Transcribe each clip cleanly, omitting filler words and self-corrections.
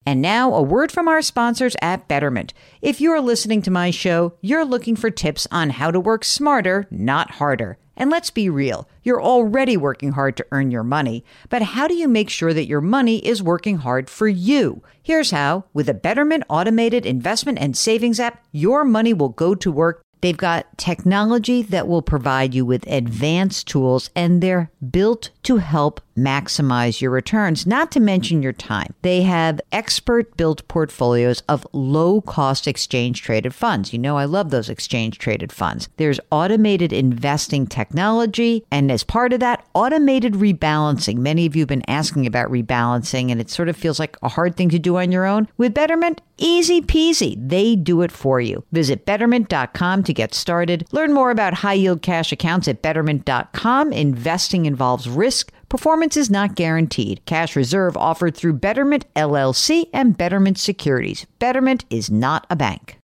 And now, a word from our sponsors at Betterment. If you're listening to my show, you're looking for tips on how to work smarter, not harder. And let's be real, you're already working hard to earn your money. But how do you make sure that your money is working hard for you? Here's how. With a Betterment automated investment and savings app, your money will go to work. They've got technology that will provide you with advanced tools, and they're built to help maximize your returns, not to mention your time. They have expert-built portfolios of low-cost exchange-traded funds. You know I love those exchange-traded funds. There's automated investing technology, and as part of that, automated rebalancing. Many of you have been asking about rebalancing, and it sort of feels like a hard thing to do on your own. With Betterment, easy peasy. They do it for you. Visit Betterment.com to get started. Learn more about high-yield cash accounts at Betterment.com. Investing involves risk. Performance is not guaranteed. Cash reserve offered through Betterment LLC and Betterment Securities. Betterment is not a bank.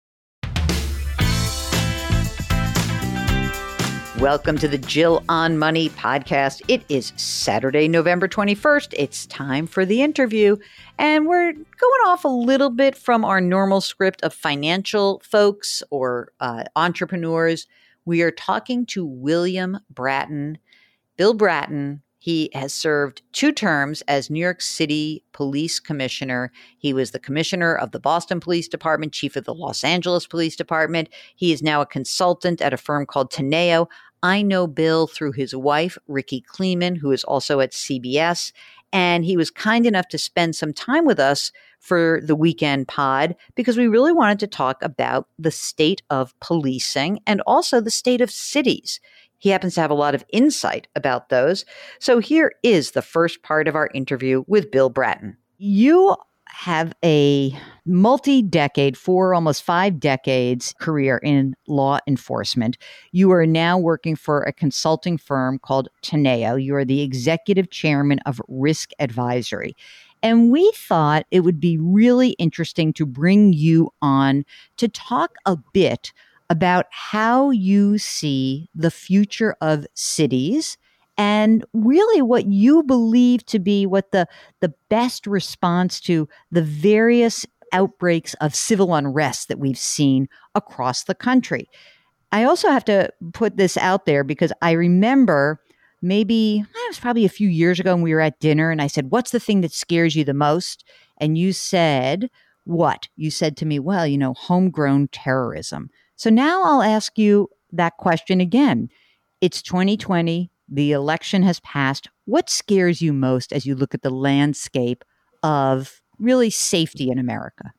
Welcome to the Jill on Money podcast. It is Saturday, November 21st. It's time for the interview. And we're going off a little bit from our normal script of financial folks or entrepreneurs. We are talking to William Bratton, Bill Bratton. He has served 2 terms as New York City Police Commissioner. He was the commissioner of the Boston Police Department, chief of the Los Angeles Police Department. He is now a consultant at a firm called Teneo. I know Bill through his wife, Ricky Kleeman, who is also at CBS. And he was kind enough to spend some time with us for the weekend pod because we really wanted to talk about the state of policing and also the state of cities. He happens to have a lot of insight about those. So here is the first part of our interview with Bill Bratton. You have a multi-decade, 4, almost 5 decades career in law enforcement. You are now working for a consulting firm called Teneo. You are the executive chairman of Risk Advisory. And we thought it would be really interesting to bring you on to talk a bit about how you see the future of cities and really what you believe to be what the best response to the various outbreaks of civil unrest that we've seen across the country. I also have to put this out there because I remember it was probably a few years ago when we were at dinner and I said, what's the thing that scares you the most? And you said, what? You said to me, well, homegrown terrorism. So now I'll ask you that question again. It's 2020. The election has passed. What scares you most as you look at the landscape of really safety in America?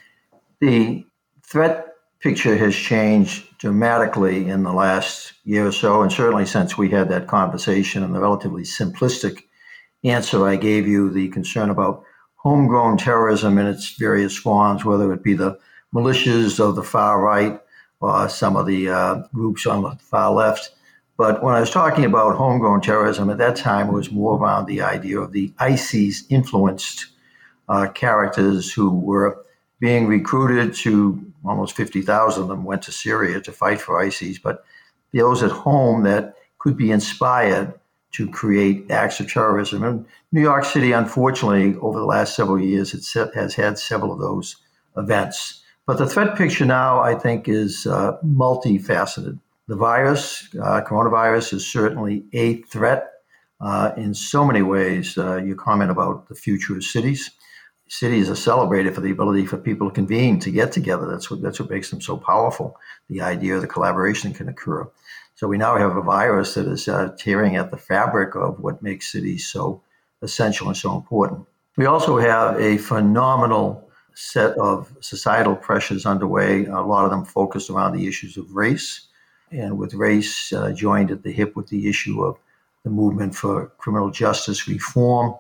The threat picture has changed dramatically in the last year or so, and certainly since we had that conversation and the relatively simplistic answer I gave you, the concern about homegrown terrorism in its various forms, whether it be the militias of the far right, some of the groups on the far left. But when I was talking about homegrown terrorism, at that time it was more around the idea of the ISIS-influenced characters who were being recruited to, almost 50,000 of them went to Syria to fight for ISIS, but those at home that could be inspired to create acts of terrorism. And New York City, unfortunately, over the last several years, has had several of those events. But the threat picture now, I think, is multifaceted. The virus, coronavirus, is certainly a threat in so many ways. You comment about the future of cities. Cities are celebrated for the ability for people to convene, to get together. That's what makes them so powerful, the idea of the collaboration can occur. So we now have a virus that is tearing at the fabric of what makes cities so essential and so important. We also have a phenomenal set of societal pressures underway, a lot of them focused around the issues of race, and with race joined at the hip with the issue of the movement for criminal justice reform.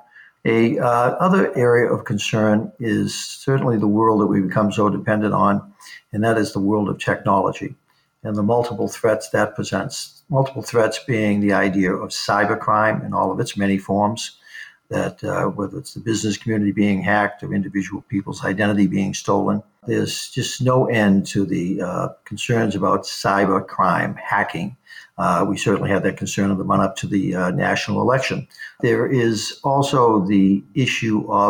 Other area of concern is certainly the world that we've become so dependent on, and that is the world of technology and the multiple threats that presents. Multiple threats being the idea of cybercrime in all of its many forms, that whether it's the business community being hacked or individual people's identity being stolen, there's just no end to the concerns about cybercrime, hacking. We certainly had that concern in the run-up to the national election. There is also the issue of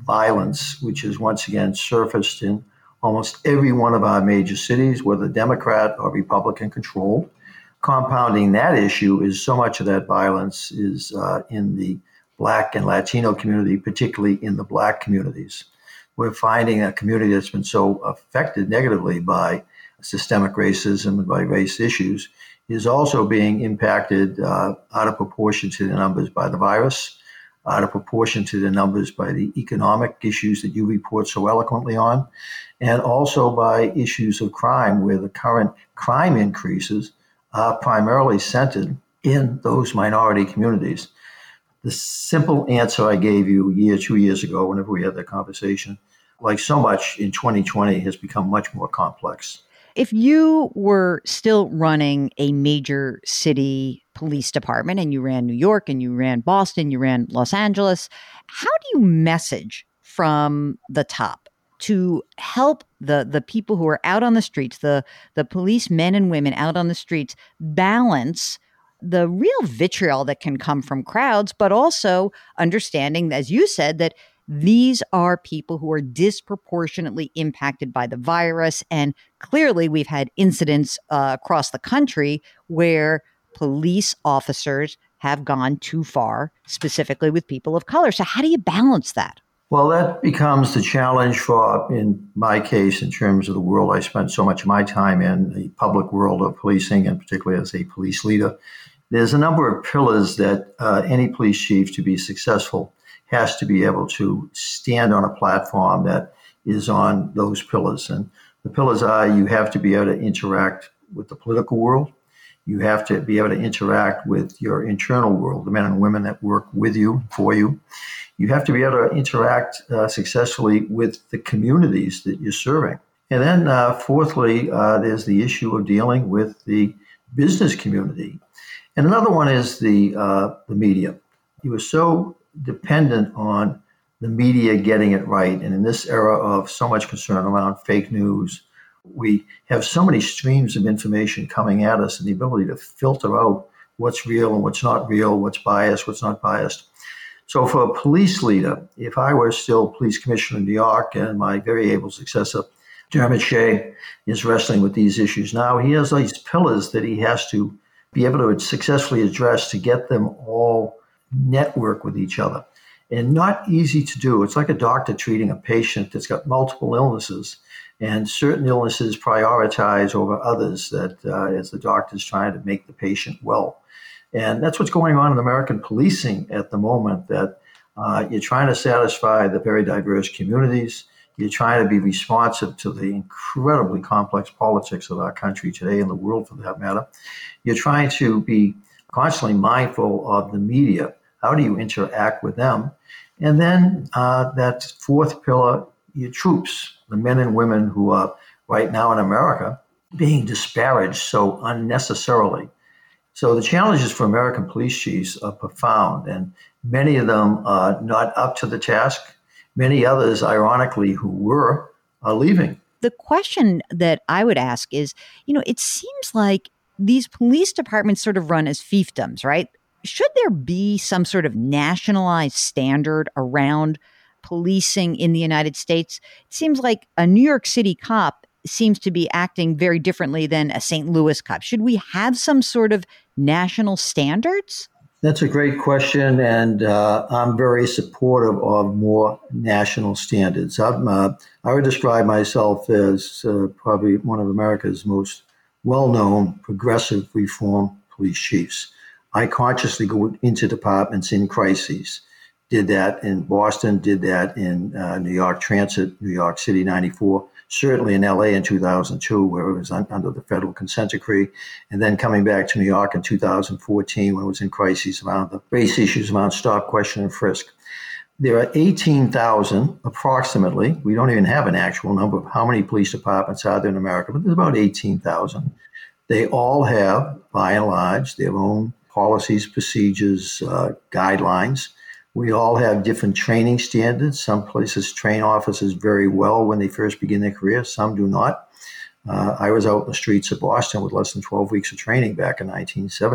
violence, which has once again surfaced in almost every one of our major cities, whether Democrat or Republican controlled. Compounding that issue is so much of that violence is in the Black and Latino community, particularly in the Black communities. We're finding a community that's been so affected negatively by systemic racism and by race issues is also being impacted out of proportion to the numbers by the virus, out of proportion to the numbers by the economic issues that you report so eloquently on, and also by issues of crime, where the current crime increases are primarily centered in those minority communities. The simple answer I gave you 2 years ago, whenever we had that conversation, like so much in 2020, has become much more complex. If you were still running a major city police department and you ran New York and you ran Boston, you ran Los Angeles, how do you message from the top to help the people who are out on the streets, the police men and women out on the streets, balance the real vitriol that can come from crowds, but also understanding, as you said, that these are people who are disproportionately impacted by the virus. And clearly we've had incidents across the country where police officers have gone too far, specifically with people of color. So how do you balance that? Well, that becomes the challenge for, in my case, in terms of the world I spent so much of my time in, the public world of policing, and particularly as a police leader. There's a number of pillars that any police chief, to be successful, has to be able to stand on a platform that is on those pillars. And the pillars are: you have to be able to interact with the political world. You have to be able to interact with your internal world, the men and women that work with you, for you. You have to be able to interact successfully with the communities that you're serving. And then fourthly, there's the issue of dealing with the business community. And another one is the media. You are so dependent on the media getting it right. And in this era of so much concern around fake news, we have so many streams of information coming at us, and the ability to filter out what's real and what's not real, what's biased, what's not biased. So for a police leader, if I were still police commissioner in New York and my very able successor, Dermot Shea, is wrestling with these issues now, he has these pillars that he has to be able to successfully address to get them all network with each other. And not easy to do. It's like a doctor treating a patient that's got multiple illnesses, and certain illnesses prioritize over others that as the doctor's trying to make the patient well. And that's what's going on in American policing at the moment, that you're trying to satisfy the very diverse communities. You're trying to be responsive to the incredibly complex politics of our country today, and the world for that matter. You're trying to be constantly mindful of the media. How do you interact with them? And then that fourth pillar, your troops, the men and women who are right now in America being disparaged so unnecessarily. So the challenges for American police chiefs are profound, and many of them are not up to the task. Many others, ironically, who were, are leaving. The question that I would ask is, it seems like these police departments sort of run as fiefdoms, right? Should there be some sort of nationalized standard around policing in the United States? It seems like a New York City cop seems to be acting very differently than a St. Louis cop. Should we have some sort of national standards? That's a great question, and I'm very supportive of more national standards. I would describe myself as probably one of America's most well-known progressive reform police chiefs. I consciously go into departments in crises. Did that in Boston, did that in New York Transit, New York City 94, certainly in LA in 2002, where it was under the federal consent decree, and then coming back to New York in 2014 when it was in crises around the race issues around stop, question, and frisk. There are 18,000 approximately. We don't even have an actual number of how many police departments are there in America, but there's about 18,000. They all have, by and large, their own policies, procedures, guidelines. We all have different training standards. Some places train officers very well when they first begin their career. Some do not. I was out in the streets of Boston with less than 12 weeks of training back in 1970.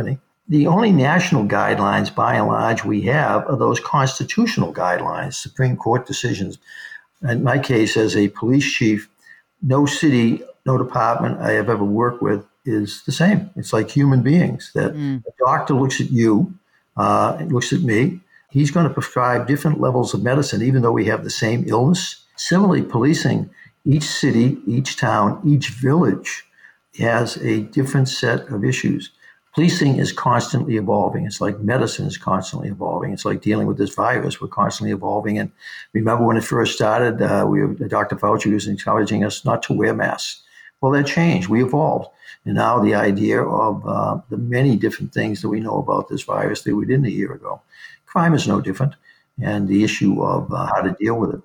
The only national guidelines, by and large, we have are those constitutional guidelines, Supreme Court decisions. In my case, as a police chief, no city, no department I have ever worked with is the same. It's like human beings, that a doctor looks at you, looks at me. He's going to prescribe different levels of medicine, even though we have the same illness. Similarly, policing, each city, each town, each village has a different set of issues. Policing is constantly evolving. It's like medicine is constantly evolving. It's like dealing with this virus. We're constantly evolving. And remember when it first started, Dr. Fauci was encouraging us not to wear masks. Well, that changed. We evolved. And now the idea of the many different things that we know about this virus that we didn't a year ago. Crime is no different. And the issue of how to deal with it.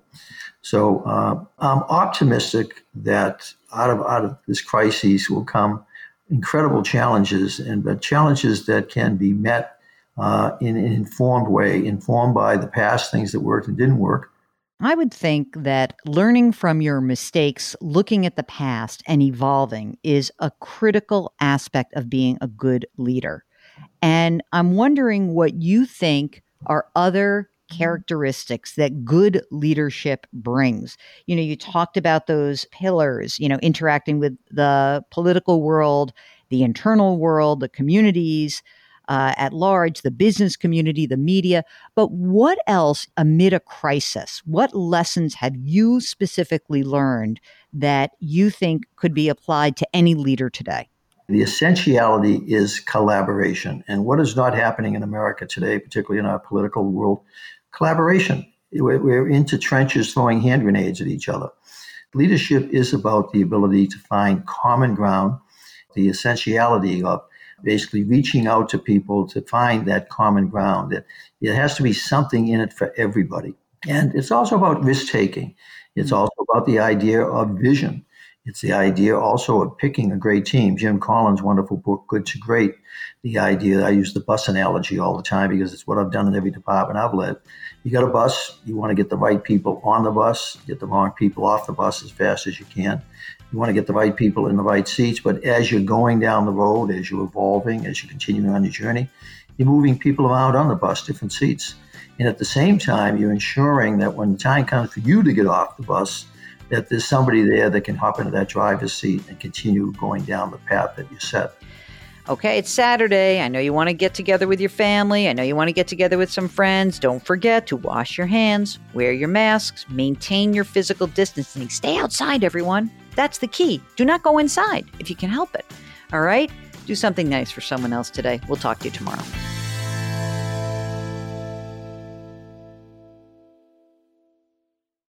So I'm optimistic that out of this crisis will come incredible challenges, but challenges that can be met in an informed way, informed by the past things that worked and didn't work. I would think that learning from your mistakes, looking at the past and evolving is a critical aspect of being a good leader. And I'm wondering what you think are other characteristics that good leadership brings. You talked about those pillars, interacting with the political world, the internal world, the communities at large, the business community, the media. But what else amid a crisis? What lessons have you specifically learned that you think could be applied to any leader today? The essentiality is collaboration. And what is not happening in America today, particularly in our political world? Collaboration. We're into trenches throwing hand grenades at each other. Leadership is about the ability to find common ground, the essentiality of basically reaching out to people to find that common ground. It has to be something in it for everybody. And it's also about risk-taking. It's also about the idea of vision. It's the idea also of picking a great team. Jim Collins' wonderful book, Good to Great, the idea, I use the bus analogy all the time because it's what I've done in every department I've led. You got a bus, you want to get the right people on the bus, get the wrong people off the bus as fast as you can. You want to get the right people in the right seats, but as you're going down the road, as you're evolving, as you're continuing on your journey, you're moving people around on the bus, different seats. And at the same time, you're ensuring that when the time comes for you to get off the bus, that there's somebody there that can hop into that driver's seat and continue going down the path that you set. Okay, it's Saturday. I know you want to get together with your family. I know you want to get together with some friends. Don't forget to wash your hands, wear your masks, maintain your physical distancing. Stay outside, everyone. That's the key. Do not go inside if you can help it. All right? Do something nice for someone else today. We'll talk to you tomorrow.